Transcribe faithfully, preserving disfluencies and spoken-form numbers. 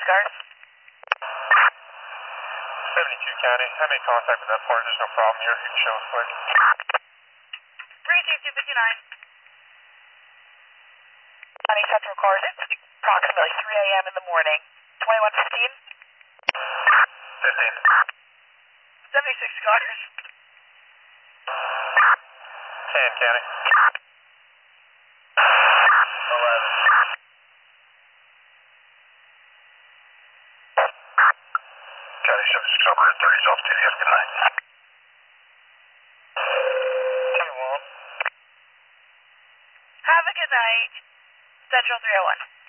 cars. seventy-two County, I made contact with that part, there's no problem here, you can show us quick. three two two fifty-nine. County Central cars, it's approximately three A M in the morning. twenty-one fifteen. fifteen. seventy-six cars. ten County. eleven. County seventy-six over at thirties off duty, have a good night. Have a good night. Central three oh one.